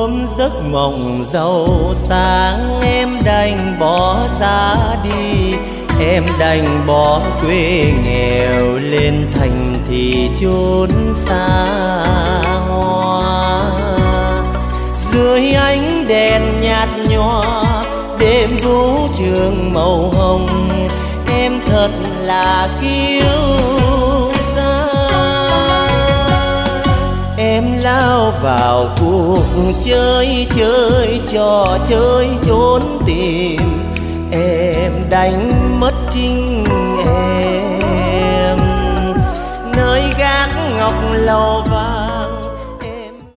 ôm giấc mộng giàu sáng, em đành bỏ ra đi. Em đành bỏ quê nghèo lên thành thị chốn xa hoa. Dưới ánh đèn nhạt nhòa đêm vũ trường màu hồng, em thật là kiêu sa. Em lao vào cuộc chơi, chơi trò chơi trốn tìm. Em đánh mất chính em nơi gác ngọc lầu vàng.